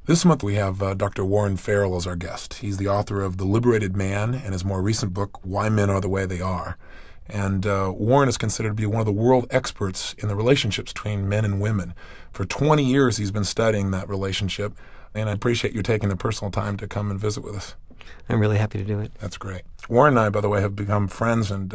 This month we have Dr. Warren Farrell as our guest. He's the author of The Liberated Man and his more recent book, Why Men Are the Way They Are. And Warren is considered to be one of the world experts in the relationships between men and women. For 20 years he's been studying that relationship, and I appreciate you taking the personal time to come and visit with us. I'm really happy to do it. That's great. Warren and I, by the way, have become friends, and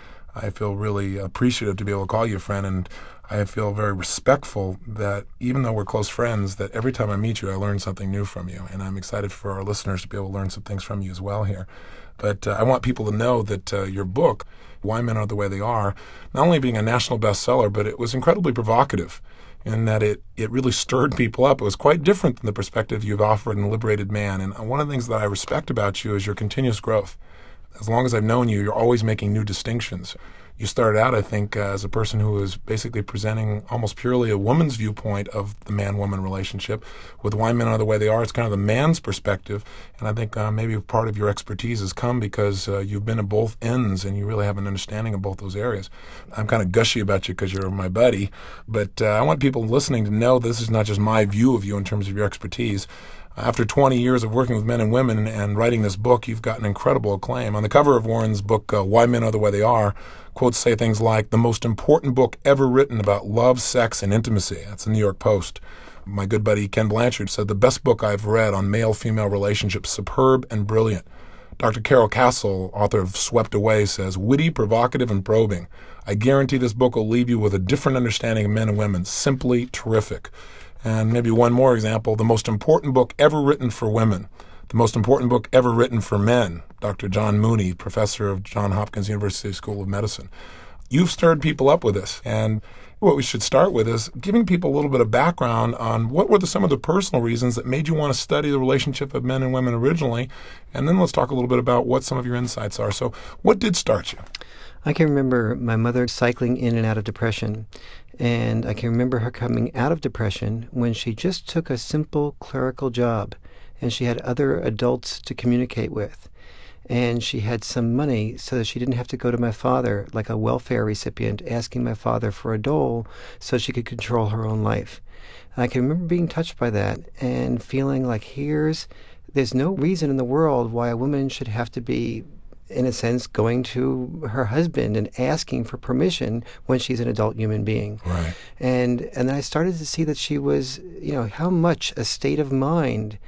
I feel really appreciative to be able to call you a friend, and I feel very respectful that even though we're close friends, that every time I meet you, I learn something new from you, and I'm excited for our listeners to be able to learn some things from you as well here. But I want people to know that your book, Why Men Are the Way They Are, not only being a national bestseller, but it was incredibly provocative in that it really stirred people up. It was quite different than the perspective you've offered in Liberated Man, and one of the things that I respect about you is your continuous growth. As long as I've known you, you're always making new distinctions. You started out, I think, as a person who was basically presenting almost purely a woman's viewpoint of the man-woman relationship. With Why Men Are the Way They Are, it's kind of the man's perspective. And I think maybe part of your expertise has come because you've been at both ends and you really have an understanding of both those areas. I'm kind of gushy about you because you're my buddy, but I want people listening to know this is not just my view of you in terms of your expertise. After 20 years of working with men and women and writing this book, you've gotten incredible acclaim. On the cover of Warren's book, Why Men Are the Way They Are, quotes say things like, "the most important book ever written about love, sex, and intimacy." That's the New York Post. My good buddy Ken Blanchard said, "the best book I've read on male-female relationships, superb and brilliant." Dr. Carol Castle, author of Swept Away, says, "witty, provocative, and probing. I guarantee this book will leave you with a different understanding of men and women. Simply terrific." And maybe one more example, "the most important book ever written for women. The most important book ever written for men." Dr. John Mooney, professor of Johns Hopkins University School of Medicine. You've stirred people up with this. And what we should start with is giving people a little bit of background on what were some of the personal reasons that made you want to study the relationship of men and women originally. And then let's talk a little bit about what some of your insights are. So what did start you? I can remember my mother cycling in and out of depression, and I can remember her coming out of depression when she just took a simple clerical job, and she had other adults to communicate with, and she had some money so that she didn't have to go to my father like a welfare recipient asking my father for a dole so she could control her own life. I can remember being touched by that and feeling like there's no reason in the world why a woman should have to be, in a sense, going to her husband and asking for permission when she's an adult human being. Right. And then I started to see that she was, how much a state of mind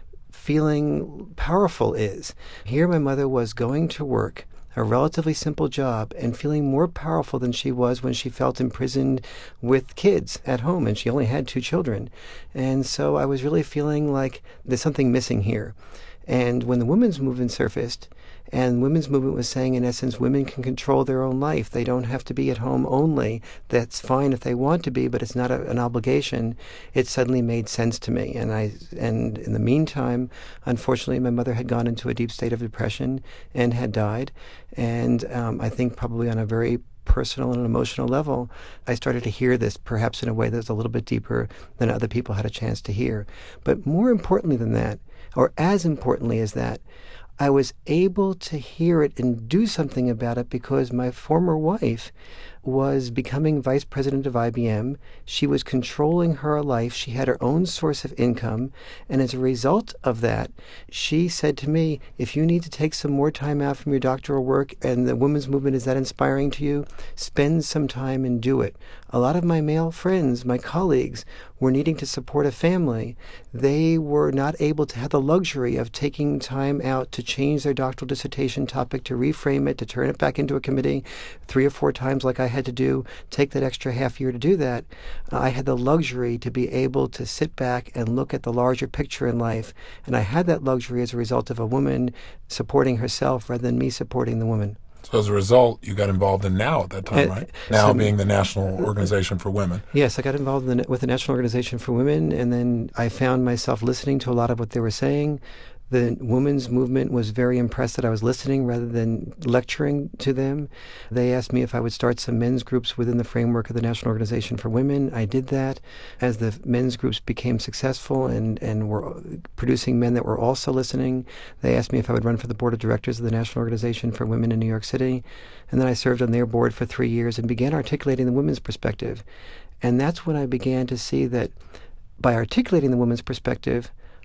feeling powerful is. Here my mother was going to work, a relatively simple job, and feeling more powerful than she was when she felt imprisoned with kids at home, and she only had 2 children. And so I was really feeling like there's something missing here. And when the women's movement surfaced, and women's movement was saying, in essence, women can control their own life. They don't have to be at home only. That's fine if they want to be, but it's not an obligation. It suddenly made sense to me. And in the meantime, unfortunately, my mother had gone into a deep state of depression and had died. And I think probably on a very personal and emotional level, I started to hear this perhaps in a way that's a little bit deeper than other people had a chance to hear. But more importantly than that, or as importantly as that, I was able to hear it and do something about it because my former wife was becoming vice president of IBM. She was controlling her life. She had her own source of income. And as a result of that, she said to me, if you need to take some more time out from your doctoral work and the women's movement is that inspiring to you, spend some time and do it. A lot of my male friends, my colleagues, were needing to support a family. They were not able to have the luxury of taking time out to change their doctoral dissertation topic, to reframe it, to turn it back into a committee 3 or 4 times like I had to do, take that extra half year to do that. I had the luxury to be able to sit back and look at the larger picture in life. And I had that luxury as a result of a woman supporting herself rather than me supporting the woman. So as a result, you got involved in NOW at that time, right? NOW being the National Organization for Women. Yes, I got involved with the National Organization for Women, and then I found myself listening to a lot of what they were saying. The women's movement was very impressed that I was listening rather than lecturing to them. They asked me if I would start some men's groups within the framework of the National Organization for Women. I did that. As the men's groups became successful and were producing men that were also listening, they asked me if I would run for the board of directors of the National Organization for Women in New York City. And then I served on their board for 3 years and began articulating the women's perspective. And that's when I began to see that by articulating the women's perspective,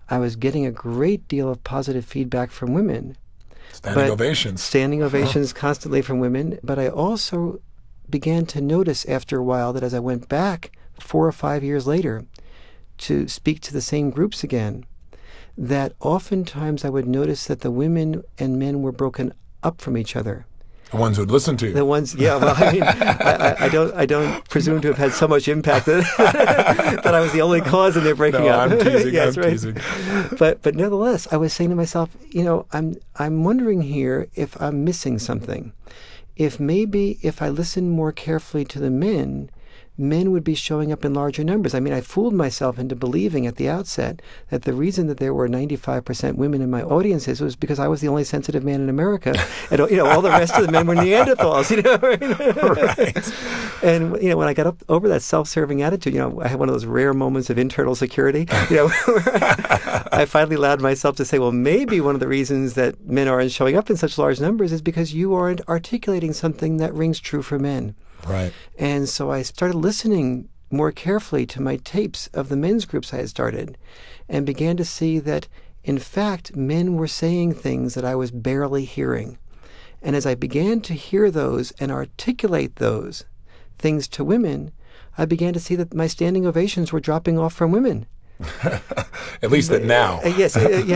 I was getting a great deal of positive feedback from women. Standing ovations. Standing ovations constantly from women. But I also began to notice after a while that as I went back 4 or 5 years later to speak to the same groups again, that oftentimes I would notice that the women and men were broken up from each other. The ones who'd listen to you. The ones, yeah. Well, I mean, I don't presume to have had so much impact that I was the only cause in their breaking up. I'm teasing. Yes, I'm right. teasing. But nevertheless, I was saying to myself, I'm wondering here if I'm missing something. If maybe if I listened more carefully to the men would be showing up in larger numbers. I mean, I fooled myself into believing at the outset that the reason that there were 95% women in my audiences was because I was the only sensitive man in America, and all the rest of the men were Neanderthals. Right. And when I got up over that self-serving attitude, I had one of those rare moments of internal security. Where I finally allowed myself to say, well, maybe one of the reasons that men aren't showing up in such large numbers is because you aren't articulating something that rings true for men. Right. And so I started listening more carefully to my tapes of the men's groups I had started and began to see that, in fact, men were saying things that I was barely hearing. And as I began to hear those and articulate those things to women, I began to see that my standing ovations were dropping off from women. At least now. Yes,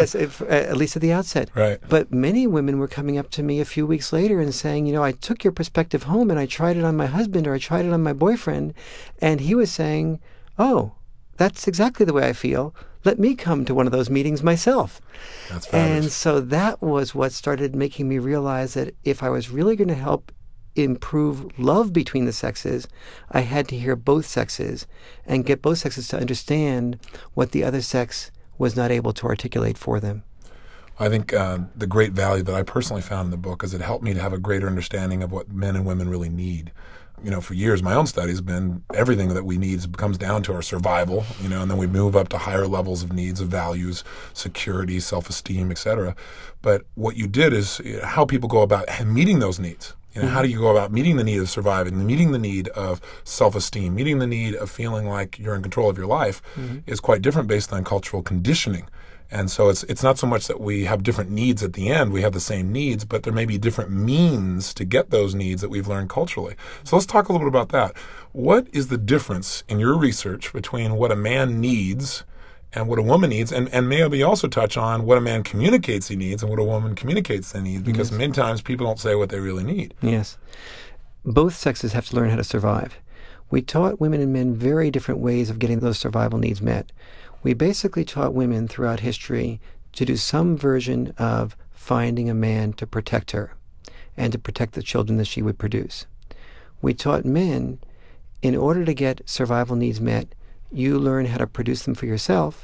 at least at the outset. Right. But many women were coming up to me a few weeks later and saying, I took your perspective home and I tried it on my husband or I tried it on my boyfriend, and he was saying, oh, that's exactly the way I feel. Let me come to one of those meetings myself. That's fabulous. And so that was what started making me realize that if I was really going to help improve love between the sexes, I had to hear both sexes and get both sexes to understand what the other sex was not able to articulate for them. I think the great value that I personally found in the book is it helped me to have a greater understanding of what men and women really need. For years, my own study has been everything that we need comes down to our survival, and then we move up to higher levels of needs, of values, security, self-esteem, etc. But what you did is how people go about meeting those needs. How do you go about meeting the need of surviving, meeting the need of self-esteem, meeting the need of feeling like you're in control of your life is quite different based on cultural conditioning. And so it's not so much that we have different needs at the end. We have the same needs, but there may be different means to get those needs that we've learned culturally. So let's talk a little bit about that. What is the difference in your research between what a man needs and what a woman needs? And maybe also touch on what a man communicates he needs and what a woman communicates they need, because many times people don't say what they really need. Yes. Both sexes have to learn how to survive. We taught women and men very different ways of getting those survival needs met. We basically taught women throughout history to do some version of finding a man to protect her and to protect the children that she would produce. We taught men, in order to get survival needs met, you learn how to produce them for yourself,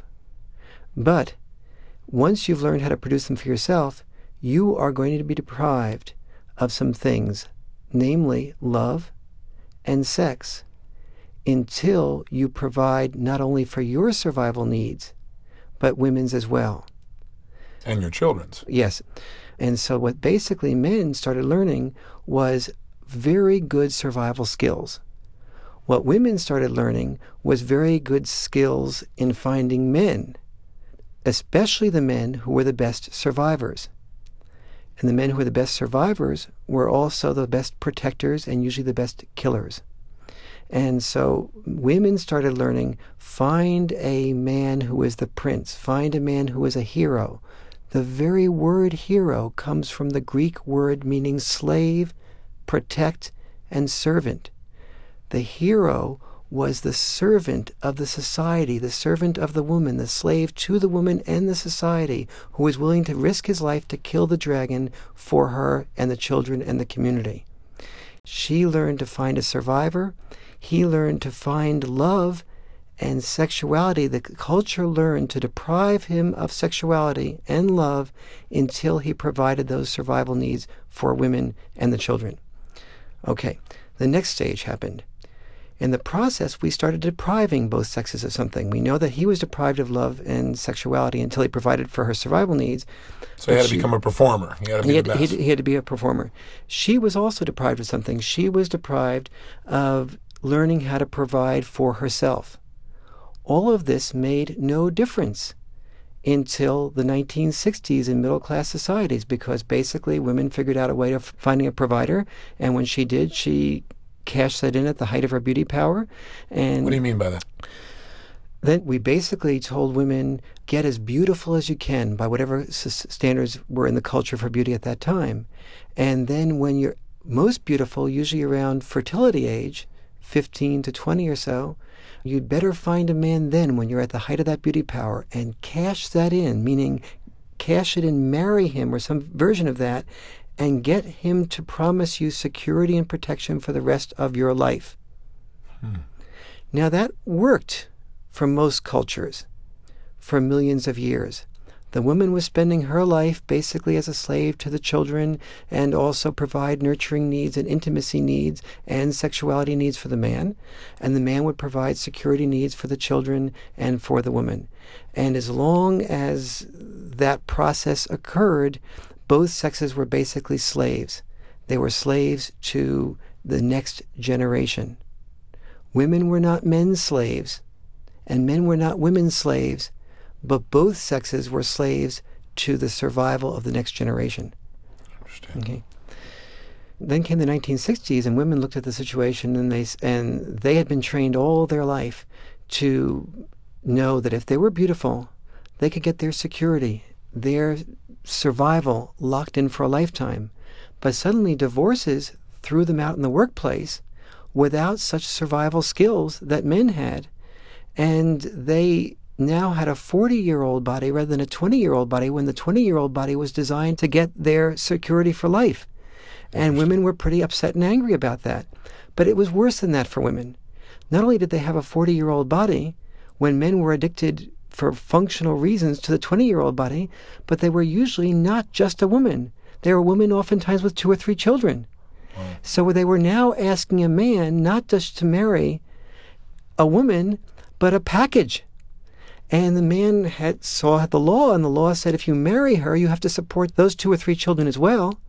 but once you've learned how to produce them for yourself, you are going to be deprived of some things, namely love and sex, until you provide not only for your survival needs, but women's as well. And your children's. Yes. And so what basically men started learning was very good survival skills. What women started learning was very good skills in finding men, especially the men who were the best survivors. And the men who were the best survivors were also the best protectors and usually the best killers. And so women started learning, find a man who is the prince, find a man who is a hero. The very word hero comes from the Greek word meaning slave, protect, and servant. The hero was the servant of the society, the servant of the woman, the slave to the woman and the society, who was willing to risk his life to kill the dragon for her and the children and the community. She learned to find a survivor. He learned to find love and sexuality. The culture learned to deprive him of sexuality and love until he provided those survival needs for women and the children. Okay, the next stage happened. In the process, we started depriving both sexes of something. We know that he was deprived of love and sexuality until he provided for her survival needs. So he had to become a performer. He had to be the best. He had to be a performer. She was also deprived of something. She was deprived of learning how to provide for herself. All of this made no difference until the 1960s in middle-class societies, because basically women figured out a way of finding a provider, and when she did, she cashed that in at the height of her beauty power. And what do you mean by that? Then we basically told women, get as beautiful as you can by whatever standards were in the culture for beauty at that time. And then when you're most beautiful, usually around fertility age, 15 to 20 or so, you'd better find a man then when you're at the height of that beauty power and cash that in, meaning cash it in, marry him or some version of that, and get him to promise you security and protection for the rest of your life. Now that worked for most cultures for millions of years. The woman was spending her life basically as a slave to the children and also provide nurturing needs and intimacy needs and sexuality needs for the man. And the man would provide security needs for the children and for the woman. And as long as that process occurred, both sexes were basically slaves. They were slaves to the next generation. Women were not men's slaves, and men were not women's slaves, but both sexes were slaves to the survival of the next generation. Interesting. Okay. Then came the 1960s, and women looked at the situation, and they had been trained all their life to know that if they were beautiful, they could get their security, their survival locked in for a lifetime. But suddenly divorces threw them out in the workplace without such survival skills that men had. And they now had a 40-year-old body rather than a 20-year-old body, when the 20-year-old body was designed to get their security for life. And women were pretty upset and angry about that. But it was worse than that for women. Not only did they have a 40-year-old body when men were addicted for functional reasons to the 20-year-old body, but they were usually not just a woman. They were women oftentimes with 2 or 3 children. Wow. So they were now asking a man not just to marry a woman, but a package. And the man saw the law, and the law said if you marry her, you have to support those 2 or 3 children as well.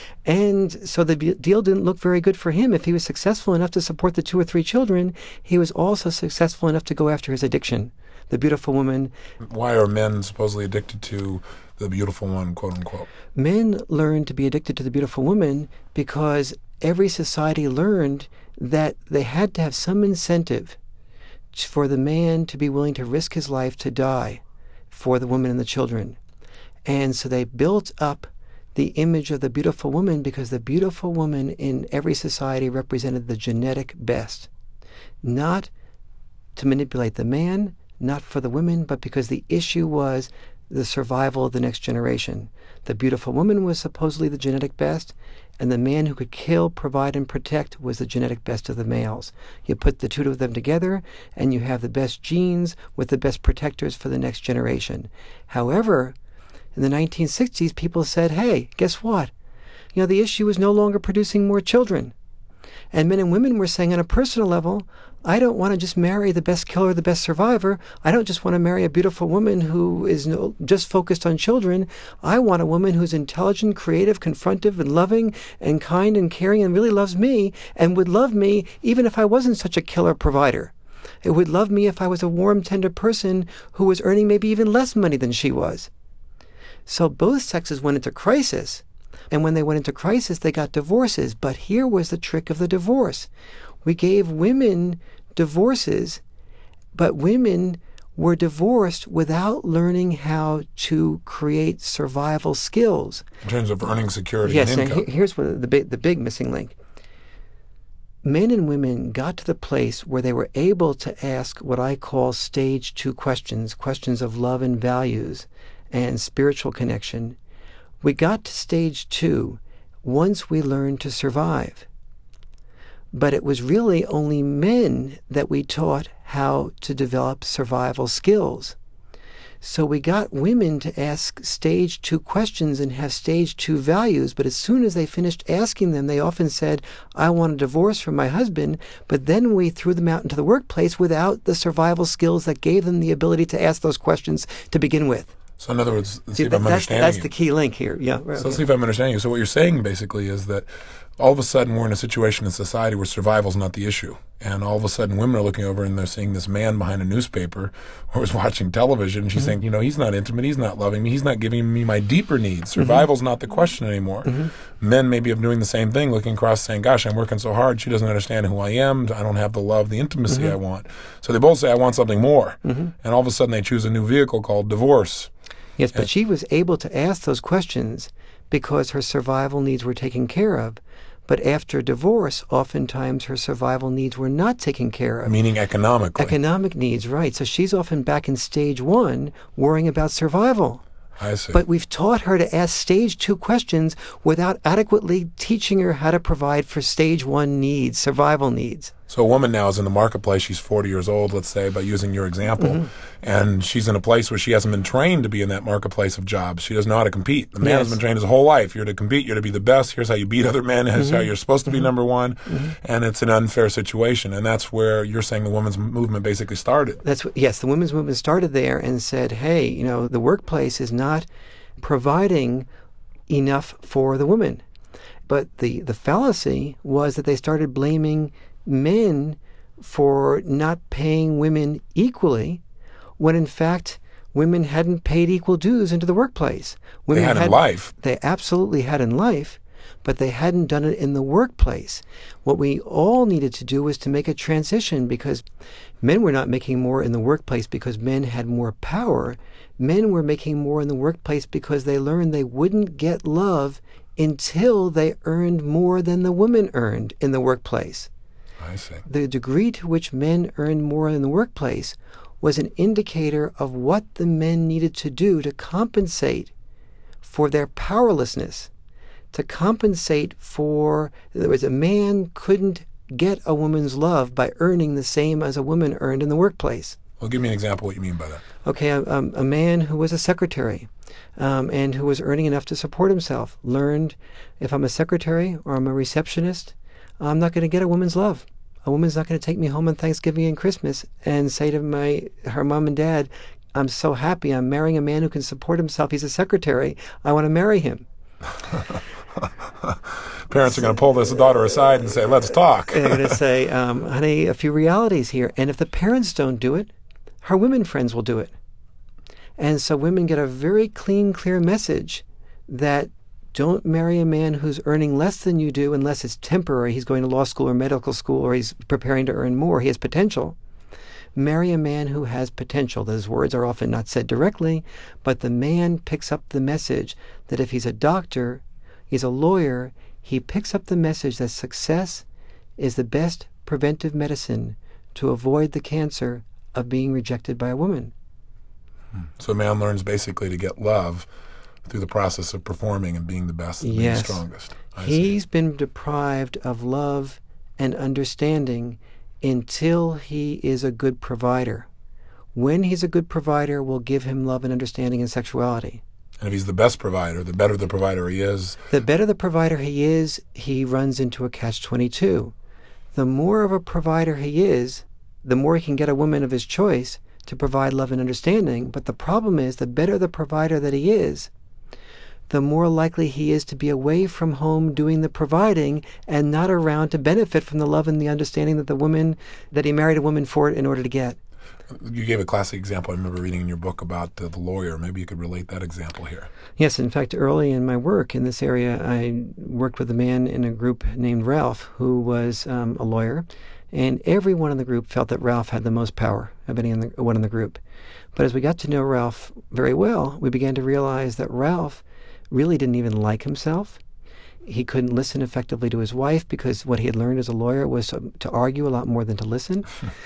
And so the deal didn't look very good for him. If he was successful enough to support the 2 or 3 children, he was also successful enough to go after his addiction, the beautiful woman. Why are men supposedly addicted to the beautiful one, quote unquote? Men learned to be addicted to the beautiful woman because every society learned that they had to have some incentive for the man to be willing to risk his life to die for the woman and the children. And so they built up the image of the beautiful woman because the beautiful woman in every society represented the genetic best. Not to manipulate the man, not for the women, but because the issue was the survival of the next generation. The beautiful woman was supposedly the genetic best, and the man who could kill, provide, and protect was the genetic best of the males. You put the 2 of them together, and you have the best genes with the best protectors for the next generation. However, in the 1960s, people said, hey, guess what? The issue is no longer producing more children. And men and women were saying on a personal level, I don't want to just marry the best killer, the best survivor. I don't just want to marry a beautiful woman who is just focused on children. I want a woman who's intelligent, creative, confrontive, and loving, and kind and caring, and really loves me, and would love me even if I wasn't such a killer provider. It would love me if I was a warm, tender person who was earning maybe even less money than she was. So both sexes went into crisis. And when they went into crisis, they got divorces. But here was the trick of the divorce. We gave women divorces, but women were divorced without learning how to create survival skills. In terms of earning security and income. Yes, here's what the big missing link. Men and women got to the place where they were able to ask what I call stage 2 questions, questions of love and values and spiritual connection. We got to stage 2 once we learned to survive. But it was really only men that we taught how to develop survival skills. So we got women to ask stage 2 questions and have stage 2 values, but as soon as they finished asking them, they often said, I want a divorce from my husband, but then we threw them out into the workplace without the survival skills that gave them the ability to ask those questions to begin with. So in other words, let's see if I'm understanding that's you. the key link here. Yeah. Right, so let's see if I'm understanding you. So what you're saying basically is that all of a sudden we're in a situation in society where survival's not the issue. And all of a sudden women are looking over and they're seeing this man behind a newspaper or is watching television. And she's saying, he's not intimate. He's not loving me. He's not giving me my deeper needs. Survival's not the question anymore. Men maybe are doing the same thing, looking across saying, gosh, I'm working so hard. She doesn't understand who I am. I don't have the love, the intimacy I want. So they both say, I want something more. And all of a sudden they choose a new vehicle called divorce. Yes, but she was able to ask those questions because her survival needs were taken care of. But after divorce, oftentimes her survival needs were not taken care of. Meaning economically. Economic needs, right. So she's often back in stage 1 worrying about survival. I see. But we've taught her to ask stage 2 questions without adequately teaching her how to provide for stage 1 needs, survival needs. So a woman now is in the marketplace. She's 40 years old, let's say, by using your example. And she's in a place where she hasn't been trained to be in that marketplace of jobs. She doesn't know how to compete. The man has been trained his whole life. You're to compete. You're to be the best. Here's how you beat other men. Here's how you're supposed to be number one. And it's an unfair situation. And that's where you're saying the women's movement basically started. Yes, the women's movement started there and said, hey, the workplace is not providing enough for the women. But the fallacy was that they started blaming men for not paying women equally, when in fact women hadn't paid equal dues into the workplace. Women they had in life. They absolutely had in life, but they hadn't done it in the workplace. What we all needed to do was to make a transition, because men were not making more in the workplace because men had more power. Men were making more in the workplace because they learned they wouldn't get love until they earned more than the women earned in the workplace. I see. The degree to which men earned more in the workplace was an indicator of what the men needed to do to compensate for their powerlessness, to compensate for, in other words, a man couldn't get a woman's love by earning the same as a woman earned in the workplace. Well, give me an example of what you mean by that. Okay, a man who was a secretary and who was earning enough to support himself learned, if I'm a secretary or I'm a receptionist, I'm not going to get a woman's love. A woman's not going to take me home on Thanksgiving and Christmas and say to her mom and dad, I'm so happy I'm marrying a man who can support himself. He's a secretary. I want to marry him. Parents are going to pull this daughter aside and say, let's talk. They're going to say, honey, a few realities here. And if the parents don't do it, her women friends will do it. And so women get a very clean, clear message that don't marry a man who's earning less than you do unless it's temporary. He's going to law school or medical school or he's preparing to earn more. He has potential. Marry a man who has potential. Those words are often not said directly, but the man picks up the message that if he's a doctor, he's a lawyer, he picks up the message that success is the best preventive medicine to avoid the cancer of being rejected by a woman. So a man learns basically to get love through the process of performing and being the best and being the strongest. He's been deprived of love and understanding until he is a good provider. When he's a good provider, we'll give him love and understanding and sexuality. And if he's the best provider, the better the provider he is. The better the provider he is, he runs into a catch-22. The more of a provider he is, the more he can get a woman of his choice to provide love and understanding. But the problem is, the better the provider that he is, the more likely he is to be away from home doing the providing and not around to benefit from the love and the understanding that he married a woman for it in order to get. You gave a classic example I remember reading in your book about the lawyer. Maybe you could relate that example here. Yes, in fact, early in my work in this area, I worked with a man in a group named Ralph, who was a lawyer, and everyone in the group felt that Ralph had the most power of anyone in the group. But as we got to know Ralph very well, we began to realize that Ralph really didn't even like himself. He couldn't listen effectively to his wife because what he had learned as a lawyer was to argue a lot more than to listen.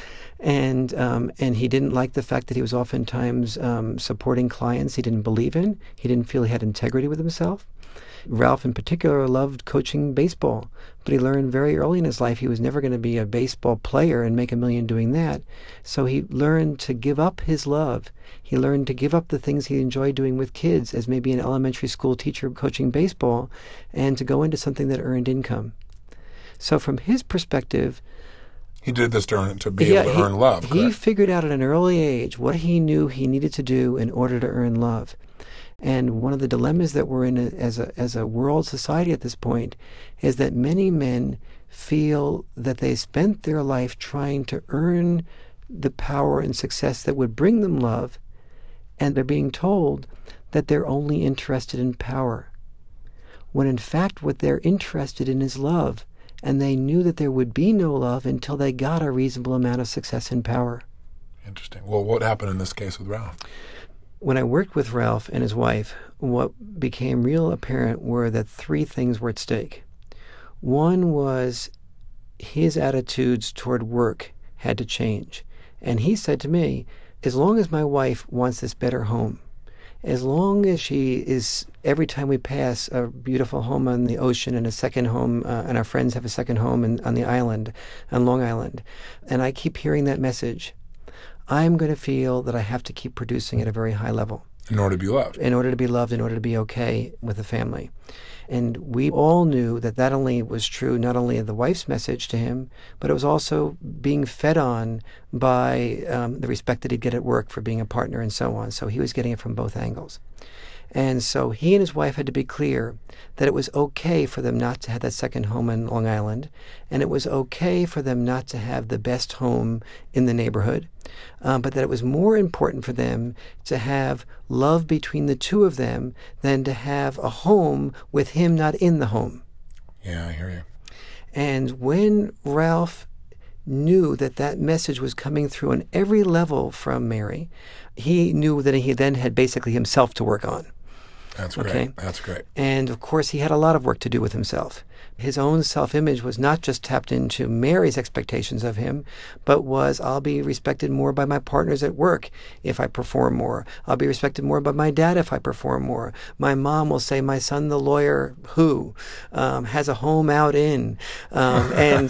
And he didn't like the fact that he was oftentimes supporting clients he didn't believe in. He didn't feel he had integrity with himself. Ralph in particular loved coaching baseball, but he learned very early in his life he was never going to be a baseball player and make $1 million doing that. So he learned to give up his love. He learned to give up the things he enjoyed doing with kids as maybe an elementary school teacher coaching baseball and to go into something that earned income. So from his perspective, he did this to be able to earn love, correct? He figured out at an early age what he knew he needed to do in order to earn love. And one of the dilemmas that we're in as a world society at this point is that many men feel that they spent their life trying to earn the power and success that would bring them love, and they're being told that they're only interested in power, when in fact what they're interested in is love, and they knew that there would be no love until they got a reasonable amount of success and power. Interesting. Well, what happened in this case with Ralph? When I worked with Ralph and his wife, what became real apparent were that three things were at stake. One was his attitudes toward work had to change. And he said to me, as long as my wife wants this better home, as long as she is, every time we pass a beautiful home on the ocean and a second home, and our friends have a second home on the island, on Long Island, and I keep hearing that message, I'm going to feel that I have to keep producing at a very high level. In order to be loved. In order to be loved, in order to be okay with the family. And we all knew that that only was true, not only of the wife's message to him, but it was also being fed on by the respect that he'd get at work for being a partner and so on. So he was getting it from both angles. And so he and his wife had to be clear that it was okay for them not to have that second home in Long Island, and it was okay for them not to have the best home in the neighborhood, but that it was more important for them to have love between the two of them than to have a home with him not in the home. Yeah, I hear you. And when Ralph knew that that message was coming through on every level from Mary, he knew that he then had basically himself to work on. That's great. Okay? That's great. And of course, he had a lot of work to do with himself. His own self-image was not just tapped into Mary's expectations of him, but was, I'll be respected more by my partners at work if I perform more. I'll be respected more by my dad if I perform more. My mom will say, my son, the lawyer who has a home out in, and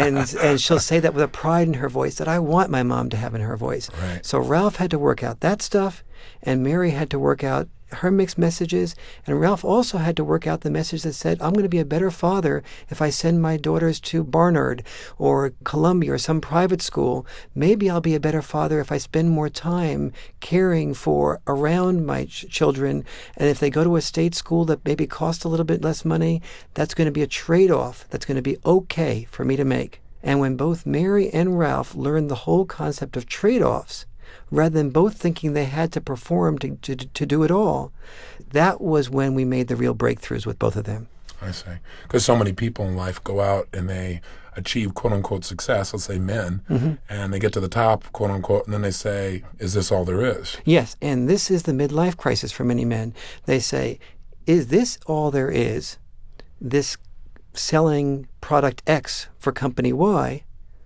she'll say that with a pride in her voice that I want my mom to have in her voice. Right. So Ralph had to work out that stuff, and Mary had to work out her mixed messages, and Ralph also had to work out the message that said, I'm going to be a better father if I send my daughters to Barnard or Columbia or some private school. Maybe I'll be a better father if I spend more time caring for around my children, and if they go to a state school that maybe costs a little bit less money, that's going to be a trade-off that's going to be okay for me to make. And when both Mary and Ralph learned the whole concept of trade-offs, rather than both thinking they had to perform to do it all, that was when we made the real breakthroughs with both of them. I see. Because so many people in life go out and they achieve quote-unquote success, let's say men, and they get to the top, quote-unquote, and then they say, is this all there is? Yes, and this is the midlife crisis for many men. They say, is this all there is, this selling product X for company Y,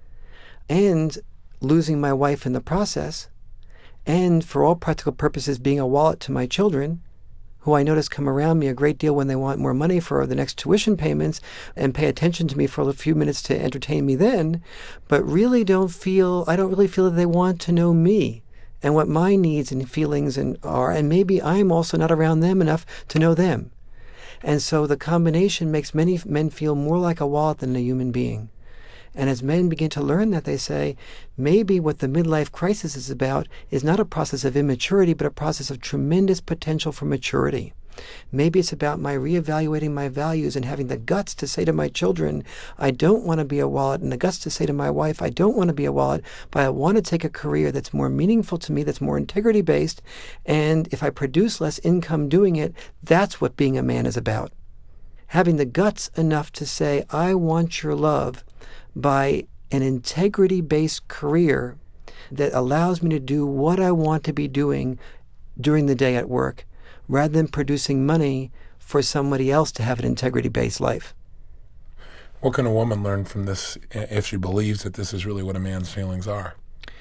and losing my wife in the process, and for all practical purposes being a wallet to my children, who I notice come around me a great deal when they want more money for the next tuition payments and pay attention to me for a few minutes to entertain me then, but I don't really feel that they want to know me and what my needs and feelings are, and maybe I'm also not around them enough to know them. And so the combination makes many men feel more like a wallet than a human being. And as men begin to learn that, they say, maybe what the midlife crisis is about is not a process of immaturity, but a process of tremendous potential for maturity. Maybe it's about my reevaluating my values and having the guts to say to my children, I don't want to be a wallet, and the guts to say to my wife, I don't want to be a wallet, but I want to take a career that's more meaningful to me, that's more integrity-based, and if I produce less income doing it, that's what being a man is about. Having the guts enough to say, I want your love, by an integrity-based career that allows me to do what I want to be doing during the day at work, rather than producing money for somebody else to have an integrity-based life. What can a woman learn from this if she believes that this is really what a man's feelings are?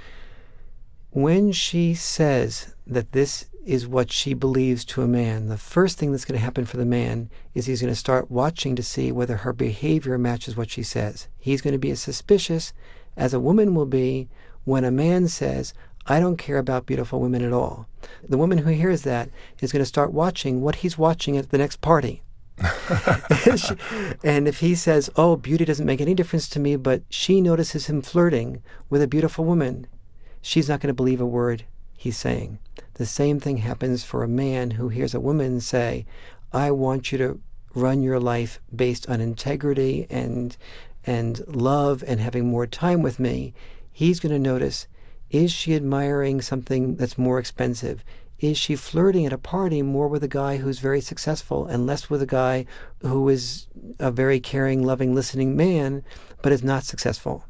When she says that this is what she believes to a man, the first thing that's going to happen for the man is he's going to start watching to see whether her behavior matches what she says. He's going to be as suspicious as a woman will be when a man says, I don't care about beautiful women at all. The woman who hears that is going to start watching what he's watching at the next party. And if he says, oh, beauty doesn't make any difference to me, but she notices him flirting with a beautiful woman, she's not going to believe a word he's saying. The same thing happens for a man who hears a woman say, I want you to run your life based on integrity and love and having more time with me. He's going to notice, is she admiring something that's more expensive? Is she flirting at a party more with a guy who's very successful and less with a guy who is a very caring, loving, listening man, but is not successful?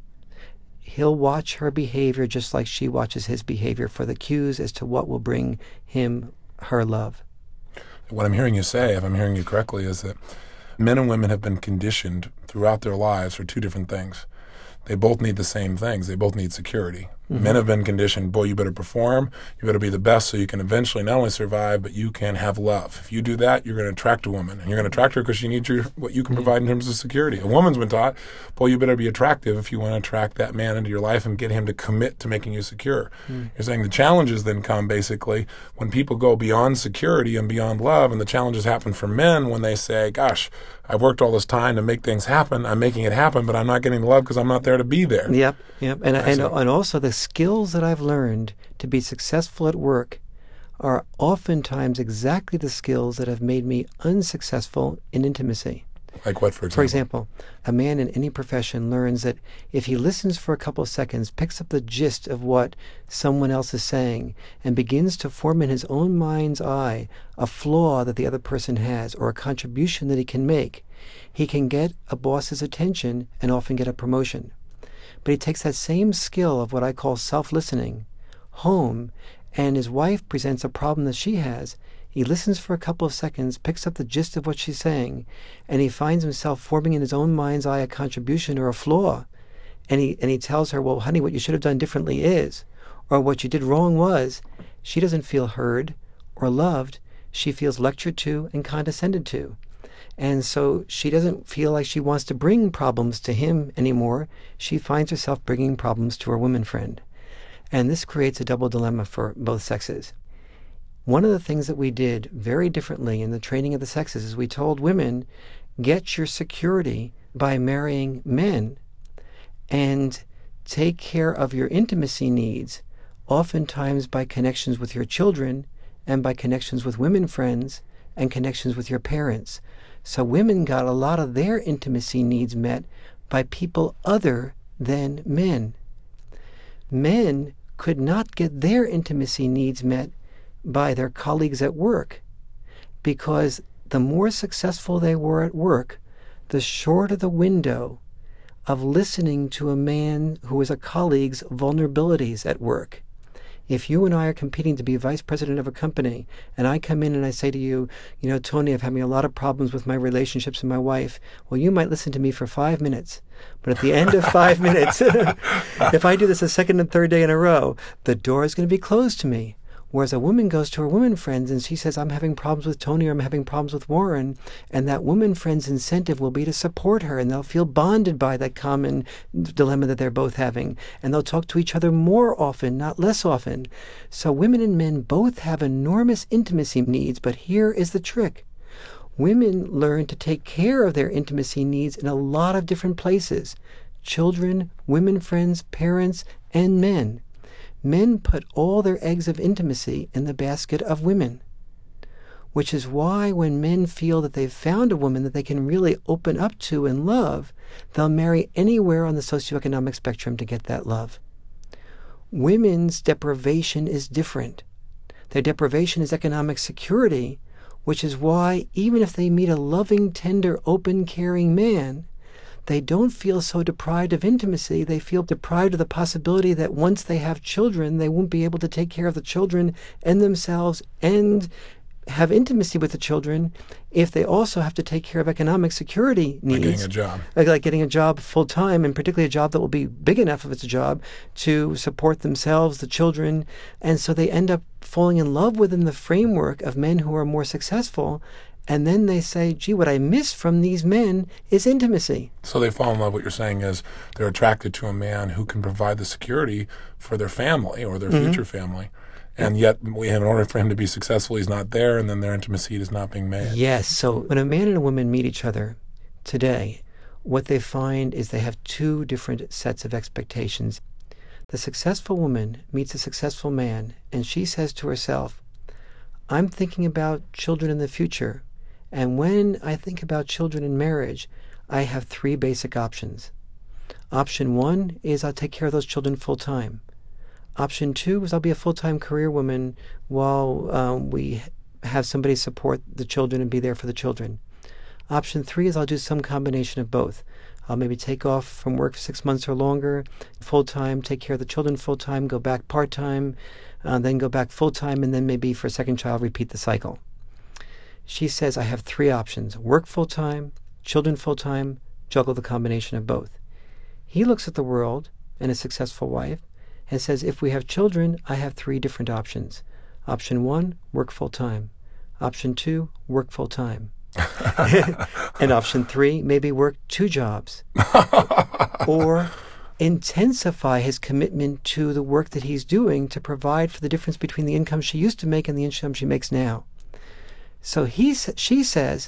He'll watch her behavior just like she watches his behavior for the cues as to what will bring him her love. What I'm hearing you say, if I'm hearing you correctly, is that men and women have been conditioned throughout their lives for two different things. They both need the same things. They both need security. Mm-hmm. Men have been conditioned, boy, you better perform, you better be the best so you can eventually not only survive, but you can have love. If you do that, you're going to attract a woman. And you're going to attract her because she needs what you can provide in terms of security. A woman's been taught, boy, you better be attractive if you want to attract that man into your life and get him to commit to making you secure. Mm. You're saying the challenges then come basically when people go beyond security and beyond love, and the challenges happen for men when they say, gosh, I've worked all this time to make things happen. I'm making it happen, but I'm not getting the love because I'm not there to be there. Yep. And also the skills that I've learned to be successful at work are oftentimes exactly the skills that have made me unsuccessful in intimacy. Like what, for example? For example, a man in any profession learns that if he listens for a couple of seconds, picks up the gist of what someone else is saying, and begins to form in his own mind's eye a flaw that the other person has or a contribution that he can make, he can get a boss's attention and often get a promotion. But he takes that same skill of what I call self-listening home, and his wife presents a problem that she has. He listens for a couple of seconds, picks up the gist of what she's saying, and he finds himself forming in his own mind's eye a contribution or a flaw. And he tells her, well, honey, what you should have done differently is, or what you did wrong was. She doesn't feel heard or loved. She feels lectured to and condescended to. And so she doesn't feel like she wants to bring problems to him anymore. She finds herself bringing problems to her woman friend. And this creates a double dilemma for both sexes. One of the things that we did very differently in the training of the sexes is we told women, get your security by marrying men and take care of your intimacy needs, oftentimes by connections with your children and by connections with women friends and connections with your parents. So women got a lot of their intimacy needs met by people other than men. Men could not get their intimacy needs met by their colleagues at work, because the more successful they were at work, the shorter the window of listening to a man who is a colleague's vulnerabilities at work. If you and I are competing to be vice president of a company, and I come in and I say to you, Tony, I'm having a lot of problems with my relationships with my wife, well, you might listen to me for 5 minutes. But at the end of 5 minutes, if I do this a second and third day in a row, the door is going to be closed to me. Whereas a woman goes to her woman friends and she says, I'm having problems with Tony or I'm having problems with Warren, and that woman friend's incentive will be to support her, and they'll feel bonded by that common dilemma that they're both having, and they'll talk to each other more often, not less often. So women and men both have enormous intimacy needs, but here is the trick. Women learn to take care of their intimacy needs in a lot of different places. Children, women friends, parents, and men. Men put all their eggs of intimacy in the basket of women, which is why when men feel that they've found a woman that they can really open up to and love, they'll marry anywhere on the socioeconomic spectrum to get that love. Women's deprivation is different. Their deprivation is economic security, which is why even if they meet a loving, tender, open, caring man, they don't feel so deprived of intimacy. They feel deprived of the possibility that once they have children, they won't be able to take care of the children and themselves and have intimacy with the children if they also have to take care of economic security needs. Like getting a job. Like getting a job full time, and particularly a job that will be big enough if it's a job to support themselves, the children. And so they end up falling in love within the framework of men who are more successful. And then they say, gee, what I miss from these men is intimacy. So they fall in love. What you're saying is they're attracted to a man who can provide the security for their family or their future family. And yet, in order for him to be successful, he's not there, and then their intimacy is not being made. Yes. So when a man and a woman meet each other today, what they find is they have two different sets of expectations. The successful woman meets a successful man, and she says to herself, I'm thinking about children in the future, and when I think about children in marriage, I have three basic options. Option one is I'll take care of those children full time. Option two is I'll be a full-time career woman while we have somebody support the children and be there for the children. Option three is I'll do some combination of both. I'll maybe take off from work for 6 months or longer, full-time, take care of the children full-time, go back part-time, then go back full-time, and then maybe for a second child repeat the cycle. She says, I have three options: work full-time, children full-time, juggle the combination of both. He looks at the world and a successful wife and says, if we have children, I have three different options. Option one, work full-time. Option two, work full-time. And option three, maybe work 2 jobs. Or intensify his commitment to the work that he's doing to provide for the difference between the income she used to make and the income she makes now. So she says,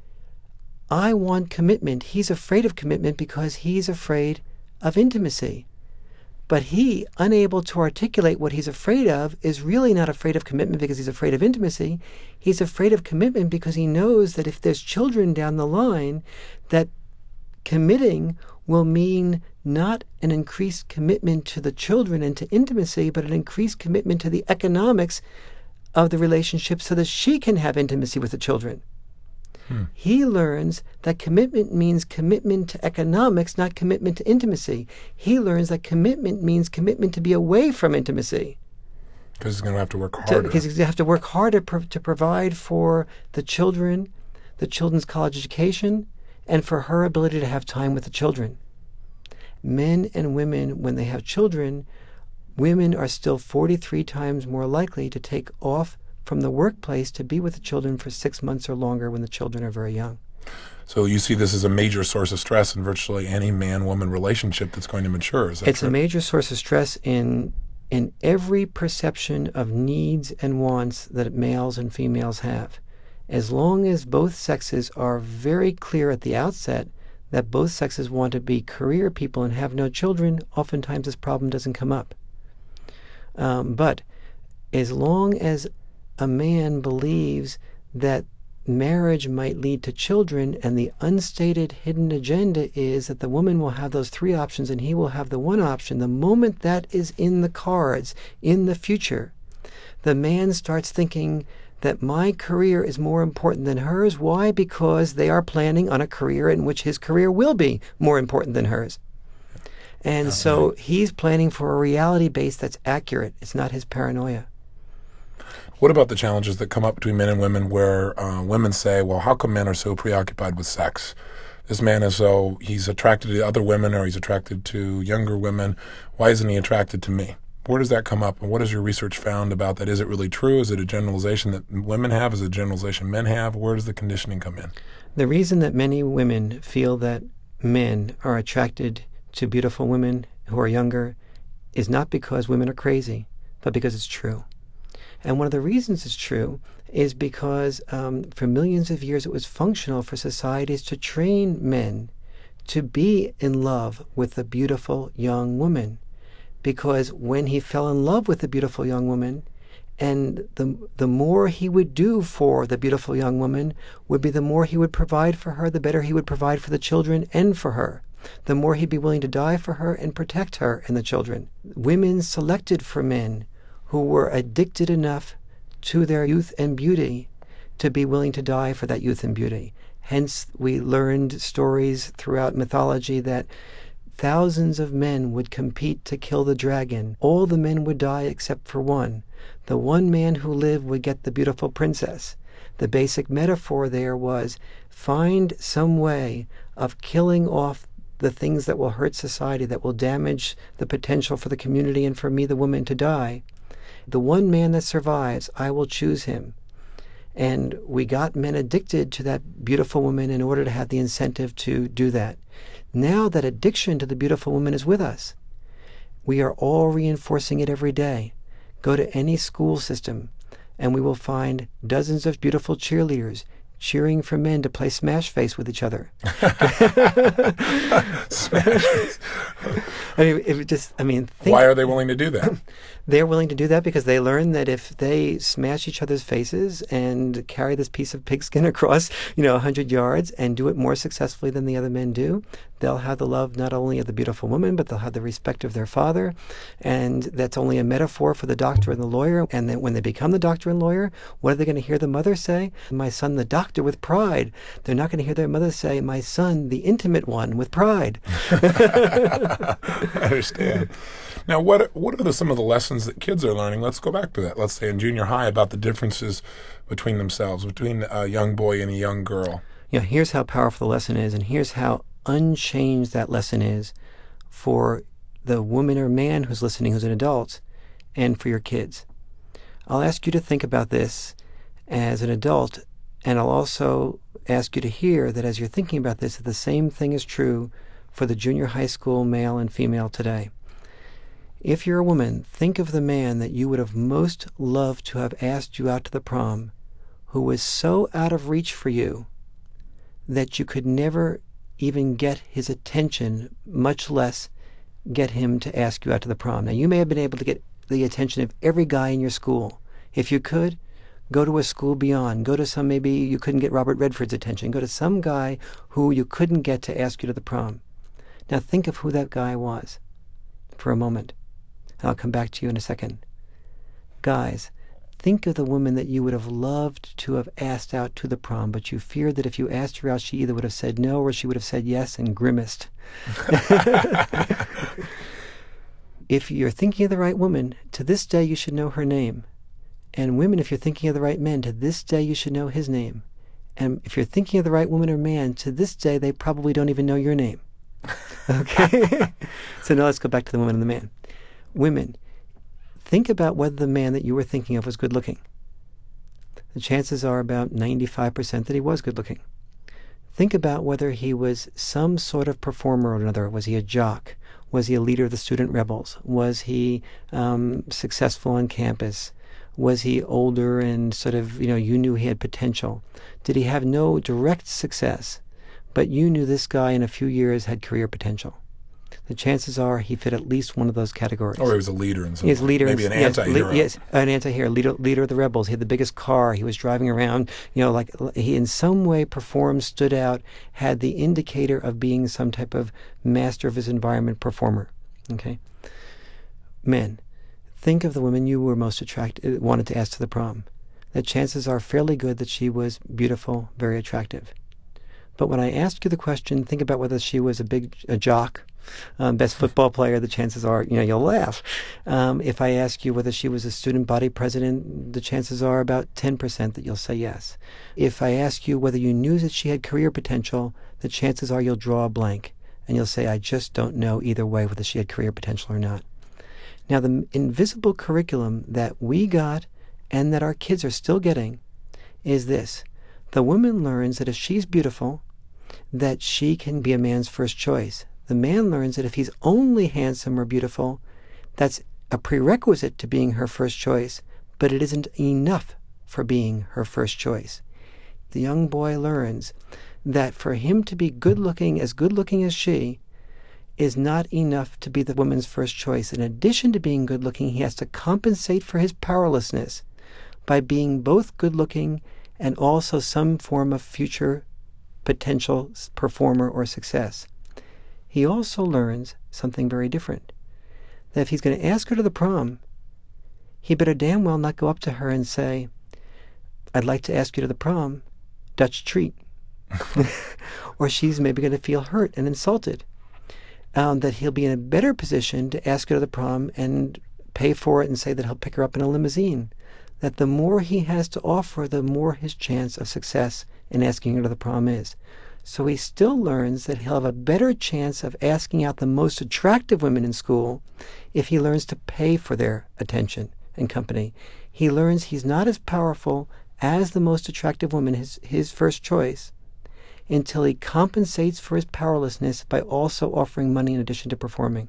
I want commitment. He's afraid of commitment because he's afraid of intimacy. But he, unable to articulate what he's afraid of, is really not afraid of commitment because he's afraid of intimacy. He's afraid of commitment because he knows that if there's children down the line, that committing will mean not an increased commitment to the children and to intimacy, but an increased commitment to the economics of the relationship so that she can have intimacy with the children. He learns that commitment means commitment to economics, not commitment to intimacy. He learns that commitment means commitment to be away from intimacy. Because he's going to have to work harder. Because he's going to have to work harder to provide for the children, the children's college education, and for her ability to have time with the children. Men and women, when they have children, women are still 43 times more likely to take off from the workplace to be with the children for 6 months or longer when the children are very young. So you see this as a major source of stress in virtually any man-woman relationship that's going to mature. Is that It's true? a major source of stress in every perception of needs and wants that males and females have. As long as both sexes are very clear at the outset that both sexes want to be career people and have no children, oftentimes this problem doesn't come up. But as long as a man believes that marriage might lead to children and the unstated hidden agenda is that the woman will have those three options and he will have the one option, the moment that is in the cards in the future, the man starts thinking that my career is more important than hers. Why? Because they are planning on a career in which his career will be more important than hers. And so he's planning for a reality base that's accurate. It's not his paranoia. What about the challenges that come up between men and women where women say, well, how come men are so preoccupied with sex? This man is so, he's attracted to other women or he's attracted to younger women. Why isn't he attracted to me? Where does that come up? And what has your research found about that? Is it really true? Is it a generalization that women have? Is it a generalization men have? Where does the conditioning come in? The reason that many women feel that men are attracted to beautiful women who are younger is not because women are crazy, but because it's true. And one of the reasons it's true is because for millions of years it was functional for societies to train men to be in love with a beautiful young woman. Because when he fell in love with the beautiful young woman, and the more he would do for the beautiful young woman would be the more he would provide for her, the better he would provide for the children and for her. The more he'd be willing to die for her and protect her and the children. Women selected for men who were addicted enough to their youth and beauty to be willing to die for that youth and beauty. Hence, we learned stories throughout mythology that thousands of men would compete to kill the dragon. All the men would die except for one. The one man who lived would get the beautiful princess. The basic metaphor there was find some way of killing off the things that will hurt society, that will damage the potential for the community and for me, the woman, to die. The one man that survives, I will choose him. And we got men addicted to that beautiful woman in order to have the incentive to do that. Now that addiction to the beautiful woman is with us, we are all reinforcing it every day. Go to any school system, and we will find dozens of beautiful cheerleaders cheering for men to play Smash Face with each other. Smash Face. Why are they willing to do that? They're willing to do that because they learn that if they smash each other's faces and carry this piece of pigskin across, 100 yards and do it more successfully than the other men do, they'll have the love not only of the beautiful woman, but they'll have the respect of their father. And that's only a metaphor for the doctor and the lawyer. And then when they become the doctor and lawyer, what are they going to hear the mother say? My son, the doctor, with pride. They're not going to hear their mother say, my son, the intimate one, with pride. I understand. Now, what are some of the lessons that kids are learning? Let's go back to that. Let's say in junior high about the differences between themselves, between a young boy and a young girl. Here's how powerful the lesson is, and here's how unchanged that lesson is for the woman or man who's listening, who's an adult, and for your kids. I'll ask you to think about this as an adult, and I'll also ask you to hear that as you're thinking about this, that the same thing is true for the junior high school male and female today. If you're a woman, think of the man that you would have most loved to have asked you out to the prom, who was so out of reach for you that you could never even get his attention, much less get him to ask you out to the prom. Now, you may have been able to get the attention of every guy in your school. If you could, go to a school beyond. Go to some, maybe you couldn't get Robert Redford's attention. Go to some guy who you couldn't get to ask you to the prom. Now, think of who that guy was for a moment. I'll come back to you in a second. Guys, think of the woman that you would have loved to have asked out to the prom, but you feared that if you asked her out, she either would have said no or she would have said yes and grimaced. If you're thinking of the right woman, to this day you should know her name. And women, if you're thinking of the right men, to this day you should know his name. And if you're thinking of the right woman or man, to this day they probably don't even know your name. Okay? So now let's go back to the woman and the man. Women, think about whether the man that you were thinking of was good looking. The chances are about 95% that he was good looking. Think about whether he was some sort of performer or another. Was he a jock? Was he a leader of the student rebels? Was he successful on campus? Was he older and sort of, you knew he had potential? Did he have no direct success, but you knew this guy in a few years had career potential? The chances are he fit at least one of those categories. Or he was a leader in some way. Leader, maybe an anti-hero. Yes, an anti-hero, leader of the rebels. He had the biggest car. He was driving around, like he in some way performed, stood out, had the indicator of being some type of master of his environment performer. Okay? Men, think of the woman you were most wanted to ask to the prom. The chances are fairly good that she was beautiful, very attractive. But when I ask you the question, think about whether she was a jock, best football player, the chances are, you'll laugh. If I ask you whether she was a student body president, the chances are about 10% that you'll say yes. If I ask you whether you knew that she had career potential, the chances are you'll draw a blank and you'll say, I just don't know either way whether she had career potential or not. Now, the invisible curriculum that we got and that our kids are still getting is this. The woman learns that if she's beautiful, that she can be a man's first choice. The man learns that if he's only handsome or beautiful, that's a prerequisite to being her first choice, but it isn't enough for being her first choice. The young boy learns that for him to be good looking as she is not enough to be the woman's first choice. In addition to being good looking, he has to compensate for his powerlessness by being both good looking and also some form of future potential performer or success. He also learns something very different. That if he's going to ask her to the prom, he better damn well not go up to her and say, I'd like to ask you to the prom, Dutch treat. Or she's maybe going to feel hurt and insulted. That he'll be in a better position to ask her to the prom and pay for it and say that he'll pick her up in a limousine. That the more he has to offer, the more his chance of success in asking her to the prom is. So he still learns that he'll have a better chance of asking out the most attractive women in school if he learns to pay for their attention and company. He learns he's not as powerful as the most attractive woman, his first choice, until he compensates for his powerlessness by also offering money in addition to performing.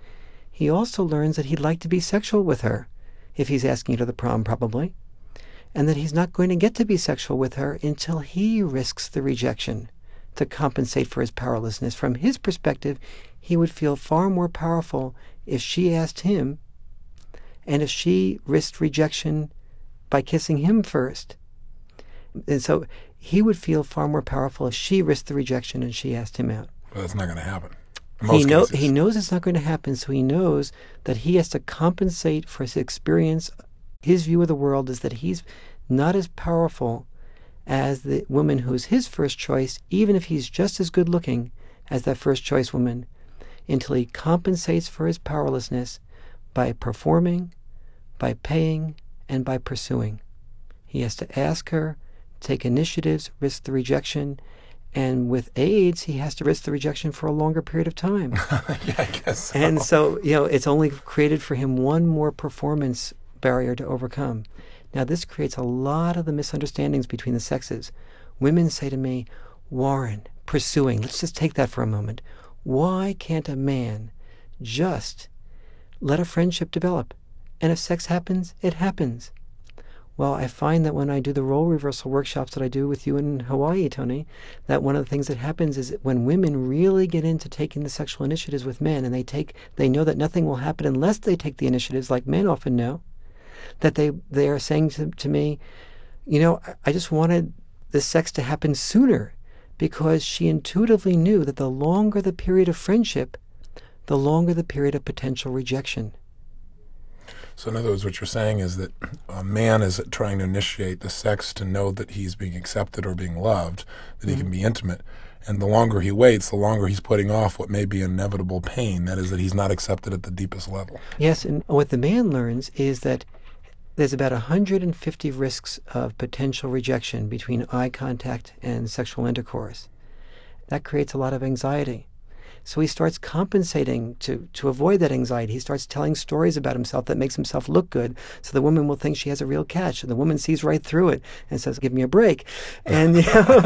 He also learns that he'd like to be sexual with her, if he's asking her to the prom, probably. and that he's not going to get to be sexual with her until he risks the rejection to compensate for his powerlessness. From his perspective, he would feel far more powerful if she asked him, and if she risked rejection by kissing him first. And so he would feel far more powerful if she risked the rejection and she asked him out. But that's not going to happen. He knows it's not going to happen, so he knows that he has to compensate for his experience. His view of the world is that he's not as powerful as the woman who's his first choice, even if he's just as good looking as that first choice woman, until he compensates for his powerlessness by performing, by paying, and by pursuing. He has to ask her, take initiatives, risk the rejection, and with AIDS, he has to risk the rejection for a longer period of time. Yeah, I guess so. And so, it's only created for him one more performance barrier to overcome. Now, this creates a lot of the misunderstandings between the sexes. Women say to me, Warren, pursuing, let's just take that for a moment. Why can't a man just let a friendship develop? And if sex happens, it happens. Well, I find that when I do the role reversal workshops that I do with you in Hawaii, Tony, that one of the things that happens is when women really get into taking the sexual initiatives with men, and they know that nothing will happen unless they take the initiatives, like men often know, that they are saying to me, I just wanted the sex to happen sooner, because she intuitively knew that the longer the period of friendship, the longer the period of potential rejection. So in other words, what you're saying is that a man is trying to initiate the sex to know that he's being accepted or being loved, that he can be intimate. And the longer he waits, the longer he's putting off what may be inevitable pain. That is, that he's not accepted at the deepest level. Yes, and what the man learns is that there's about 150 risks of potential rejection between eye contact and sexual intercourse. That creates a lot of anxiety. So he starts compensating to avoid that anxiety. He starts telling stories about himself that makes himself look good, so the woman will think she has a real catch. And the woman sees right through it and says, give me a break. And,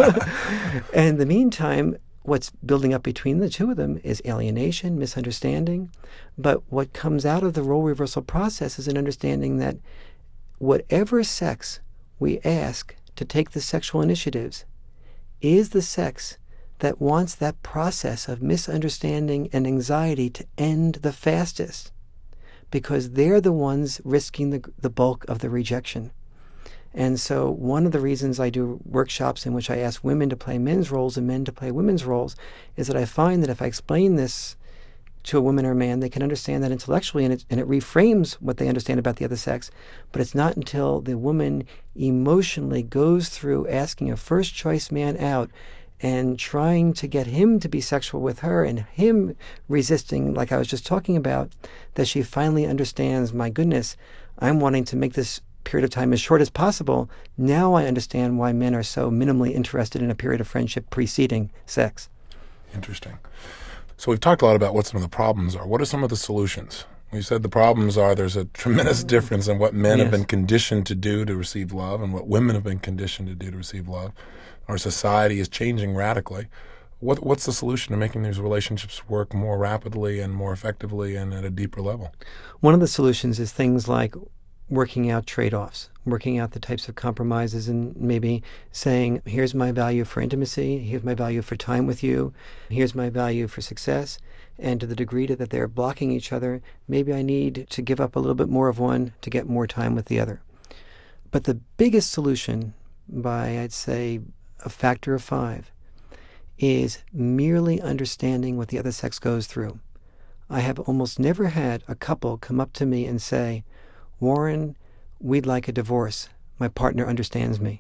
and in the meantime, what's building up between the two of them is alienation, misunderstanding. But what comes out of the role reversal process is an understanding that whatever sex we ask to take the sexual initiatives is the sex that wants that process of misunderstanding and anxiety to end the fastest, because they're the ones risking the bulk of the rejection. And so one of the reasons I do workshops in which I ask women to play men's roles and men to play women's roles is that I find that if I explain this to a woman or a man, they can understand that intellectually, and it reframes what they understand about the other sex. But it's not until the woman emotionally goes through asking a first choice man out and trying to get him to be sexual with her, and him resisting, like I was just talking about, that she finally understands, my goodness, I'm wanting to make this period of time as short as possible. Now I understand why men are so minimally interested in a period of friendship preceding sex. Interesting. So we've talked a lot about what some of the problems are. What are some of the solutions? We said the problems are there's a tremendous difference in what men have been conditioned to do to receive love and what women have been conditioned to do to receive love. Our society is changing radically. What's the solution to making these relationships work more rapidly and more effectively and at a deeper level? One of the solutions is things like working out trade-offs, working out the types of compromises, and maybe saying, here's my value for intimacy, here's my value for time with you, here's my value for success. And to the degree that they're blocking each other, maybe I need to give up a little bit more of one to get more time with the other. But the biggest solution, by I'd say a factor of 5, is merely understanding what the other sex goes through. I have almost never had a couple come up to me and say, Warren, we'd like a divorce. My partner understands me.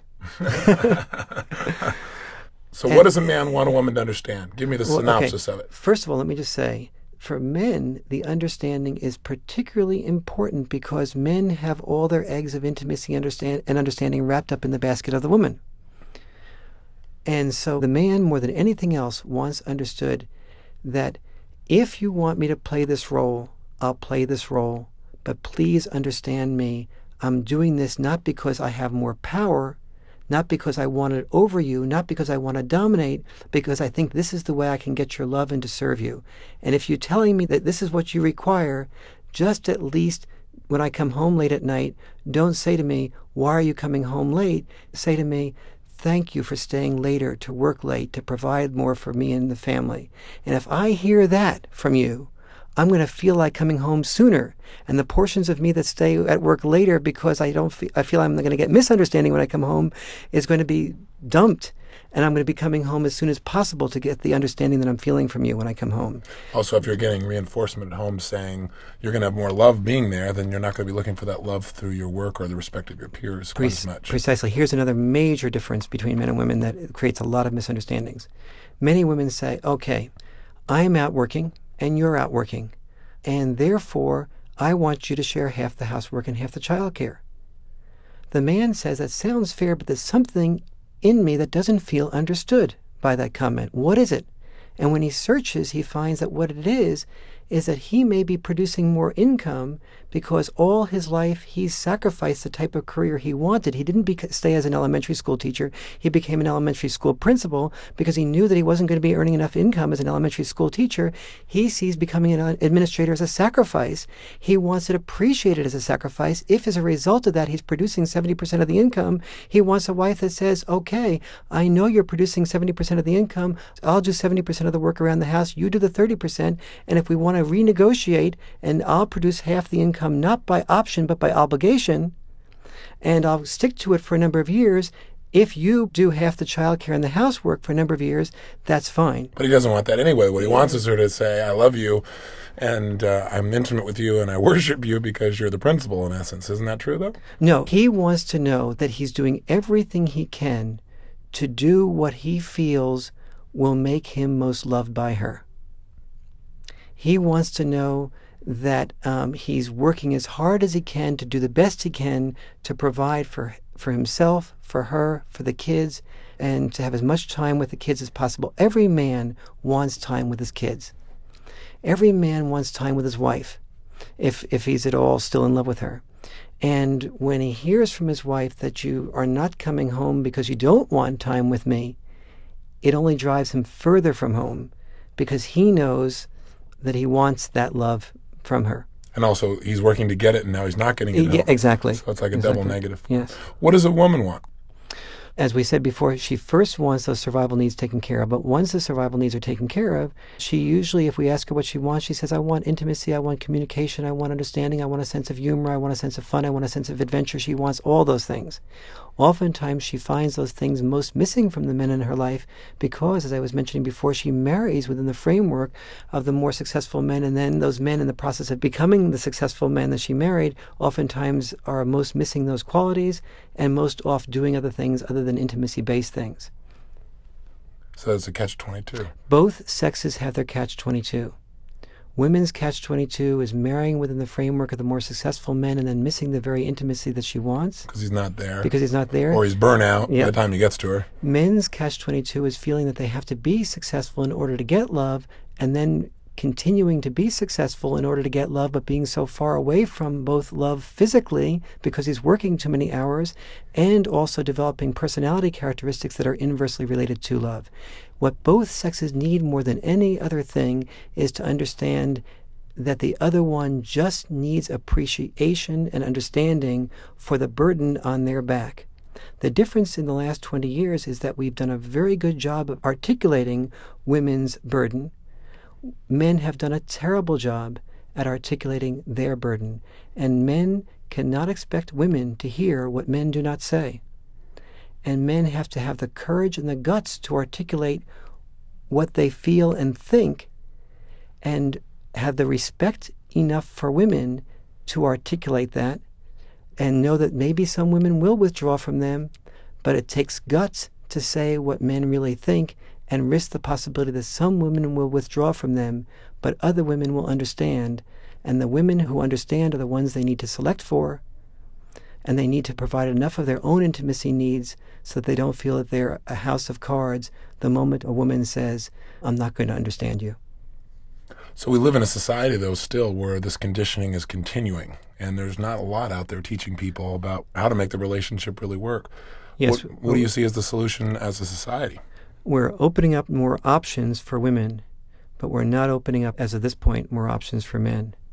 So what does a man want a woman to understand? Give me the synopsis of it. First of all, let me just say, for men, the understanding is particularly important because men have all their eggs of intimacy and understanding wrapped up in the basket of the woman. And so the man, more than anything else, wants understood that if you want me to play this role, I'll play this role. But please understand me. I'm doing this not because I have more power, not because I want it over you, not because I want to dominate, because I think this is the way I can get your love and to serve you. And if you're telling me that this is what you require, just at least when I come home late at night, don't say to me, why are you coming home late? Say to me, thank you for staying later, to work late, to provide more for me and the family. And if I hear that from you, I'm going to feel like coming home sooner. And the portions of me that stay at work later because I feel I'm going to get misunderstanding when I come home is going to be dumped. And I'm going to be coming home as soon as possible to get the understanding that I'm feeling from you when I come home. Also, if you're getting reinforcement at home saying you're going to have more love being there, then you're not going to be looking for that love through your work or the respect of your peers quite as much. Precisely. Here's another major difference between men and women that creates a lot of misunderstandings. Many women say, okay, I'm out working and you're out working, and therefore I want you to share half the housework and half the child care. The man says, that sounds fair, but there's something in me that doesn't feel understood by that comment. What is it? And when he searches, he finds that what it is that he may be producing more income because all his life he's sacrificed the type of career he wanted. He didn't stay as an elementary school teacher. He became an elementary school principal because he knew that he wasn't going to be earning enough income as an elementary school teacher. He sees becoming an administrator as a sacrifice. He wants it appreciated as a sacrifice. If as a result of that he's producing 70% of the income, he wants a wife that says, okay, I know you're producing 70% of the income. I'll do 70% of the work around the house. You do the 30%. And if we want to renegotiate, and I'll produce half the income not by option but by obligation, and I'll stick to it for a number of years. If you do half the child care and the housework for a number of years, that's fine. But he doesn't want that anyway. What he wants is her to say, I love you, and I'm intimate with you, and I worship you because you're the principal, in essence. Isn't that true, though? No. He wants to know that he's doing everything he can to do what he feels will make him most loved by her. He wants to know that he's working as hard as he can to do the best he can to provide for himself, for her, for the kids, and to have as much time with the kids as possible. Every man wants time with his kids. Every man wants time with his wife, if he's at all still in love with her. And when he hears from his wife that you are not coming home because you don't want time with me, it only drives him further from home because he knows that he wants that love from her. And also, he's working to get it, and now he's not getting it. Yeah, exactly. So it's like a double negative. Yes. What does a woman want? As we said before, she first wants those survival needs taken care of. But once the survival needs are taken care of, she usually, if we ask her what she wants, she says, I want intimacy, I want communication, I want understanding, I want a sense of humor, I want a sense of fun, I want a sense of adventure. She wants all those things. Oftentimes, she finds those things most missing from the men in her life because, as I was mentioning before, she marries within the framework of the more successful men, and then those men, in the process of becoming the successful men that she married, oftentimes are most missing those qualities and most off doing other things other than intimacy-based things. So it's a catch-22. Both sexes have their catch-22. Women's catch-22 is marrying within the framework of the more successful men and then missing the very intimacy that she wants. Because he's not there. Because he's not there. Or he's burnt out by the time he gets to her. Men's catch-22 is feeling that they have to be successful in order to get love, and then continuing to be successful in order to get love, but being so far away from both love physically because he's working too many hours and also developing personality characteristics that are inversely related to love. What both sexes need more than any other thing is to understand that the other one just needs appreciation and understanding for the burden on their back. The difference in the last 20 years is that we've done a very good job of articulating women's burden. Men have done a terrible job at articulating their burden, and men cannot expect women to hear what men do not say. And men have to have the courage and the guts to articulate what they feel and think, and have the respect enough for women to articulate that, and know that maybe some women will withdraw from them, but it takes guts to say what men really think and risk the possibility that some women will withdraw from them, but other women will understand. And the women who understand are the ones they need to select for, and they need to provide enough of their own intimacy needs so that they don't feel that they're a house of cards the moment a woman says, I'm not going to understand you. So we live in a society, though, still where this conditioning is continuing, and there's not a lot out there teaching people about how to make the relationship really work. Yes. What do you see as the solution as a society? We're opening up more options for women, but we're not opening up, as of this point, more options for men.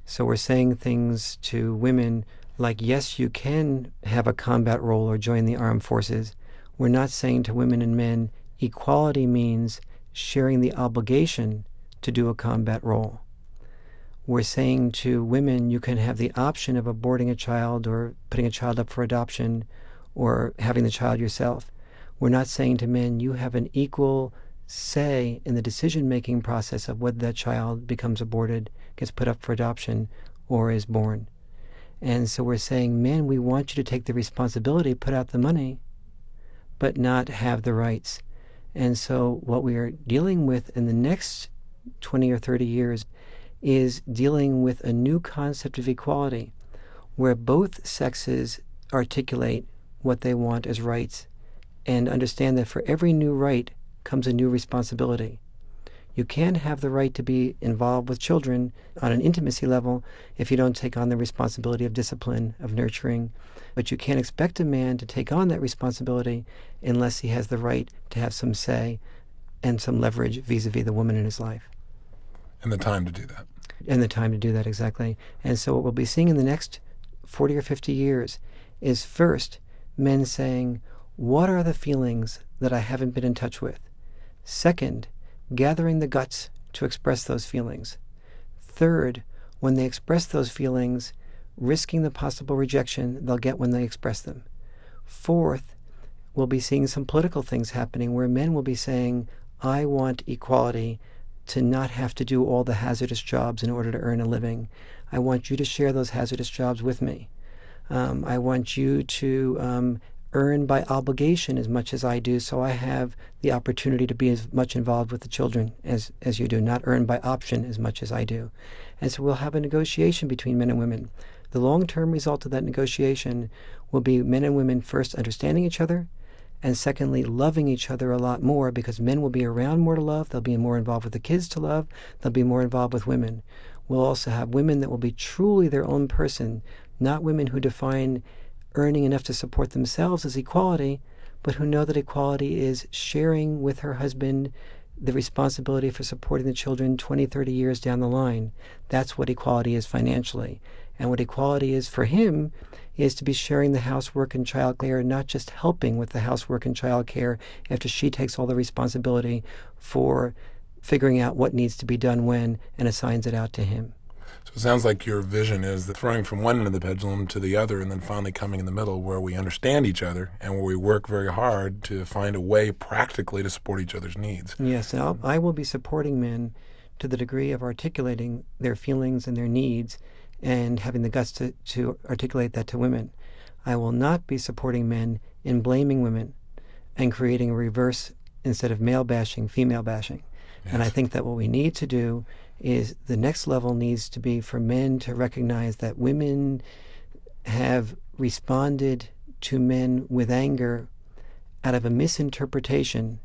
So we're saying things to women like, yes, you can have a combat role or join the armed forces. We're not saying to women and men, equality means sharing the obligation to do a combat role. We're saying to women, you can have the option of aborting a child or putting a child up for adoption or having the child yourself. We're not saying to men, you have an equal say in the decision-making process of whether that child becomes aborted, gets put up for adoption, or is born. And so we're saying, men, we want you to take the responsibility, put out the money, but not have the rights. And so what we are dealing with in the next 20 or 30 years is dealing with a new concept of equality, where both sexes articulate what they want as rights and understand that for every new right comes a new responsibility. You can't have the right to be involved with children on an intimacy level if you don't take on the responsibility of discipline, of nurturing. But you can't expect a man to take on that responsibility unless he has the right to have some say and some leverage vis-a-vis the woman in his life. And the time to do that. And the time to do that, exactly. And so what we'll be seeing in the next 40 or 50 years is, first, men saying, what are the feelings that I haven't been in touch with? Second, gathering the guts to express those feelings. Third, when they express those feelings, risking the possible rejection they'll get when they express them. Fourth, we'll be seeing some political things happening where men will be saying, I want equality to not have to do all the hazardous jobs in order to earn a living. I want you to share those hazardous jobs with me. I want you to earn by obligation as much as I do, so I have the opportunity to be as much involved with the children as you do, not earn by option as much as I do. And so we'll have a negotiation between men and women. The long-term result of that negotiation will be men and women first understanding each other, and secondly, loving each other a lot more, because men will be around more to love, they'll be more involved with the kids to love, they'll be more involved with women. We'll also have women that will be truly their own person, not women who define earning enough to support themselves as equality, but who know that equality is sharing with her husband the responsibility for supporting the children 20, 30 years down the line. That's what equality is financially. And what equality is for him is to be sharing the housework and child care, not just helping with the housework and child care after she takes all the responsibility for figuring out what needs to be done when and assigns it out to him. So it sounds like your vision is that throwing from one end of the pendulum to the other and then finally coming in the middle where we understand each other and where we work very hard to find a way practically to support each other's needs. Yes, and I will be supporting men to the degree of articulating their feelings and their needs and having the guts to articulate that to women. I will not be supporting men in blaming women and creating a reverse, instead of male bashing, female bashing. Yes. And I think that what we need to do is the next level needs to be for men to recognize that women have responded to men with anger out of a misinterpretation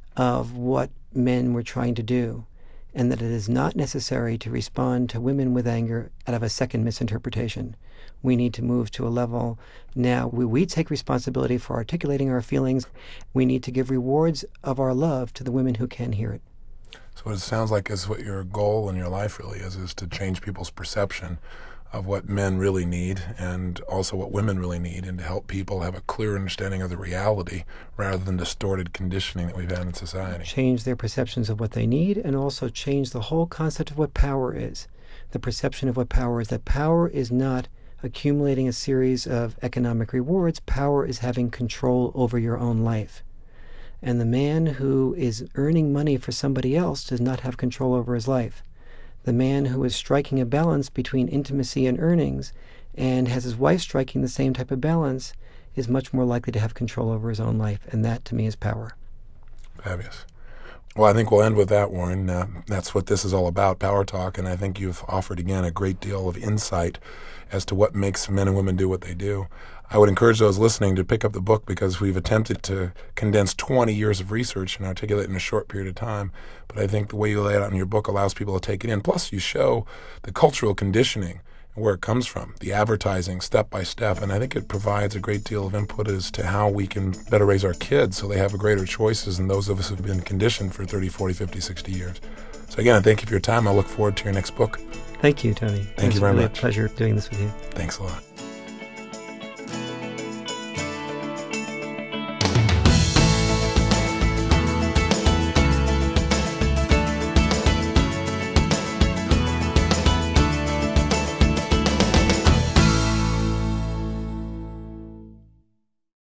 of what men were trying to do, and that it is not necessary to respond to women with anger out of a second misinterpretation. We need to move to a level now where we take responsibility for articulating our feelings. We need to give rewards of our love to the women who can hear it. So what it sounds like is what your goal in your life really is to change people's perception of what men really need and also what women really need, and to help people have a clear understanding of the reality rather than distorted conditioning that we've had in society. Change their perceptions of what they need, and also change the whole concept of what power is. The perception of what power is, that power is not accumulating a series of economic rewards. Power is having control over your own life. And the man who is earning money for somebody else does not have control over his life. The man who is striking a balance between intimacy and earnings and has his wife striking the same type of balance is much more likely to have control over his own life. And that, to me, is power. Fabulous. Well, I think we'll end with that, Warren. That's what this is all about, Power Talk. And I think you've offered, again, a great deal of insight as to what makes men and women do what they do. I would encourage those listening to pick up the book, because we've attempted to condense 20 years of research and articulate it in a short period of time. But I think the way you lay it out in your book allows people to take it in. Plus, you show the cultural conditioning and where it comes from, the advertising step by step. And I think it provides a great deal of input as to how we can better raise our kids so they have greater choices than those of us who have been conditioned for 30, 40, 50, 60 years. So again, I thank you for your time. I look forward to your next book. Thank you, Tony. Thank you very really much. a pleasure doing this with you. Thanks a lot.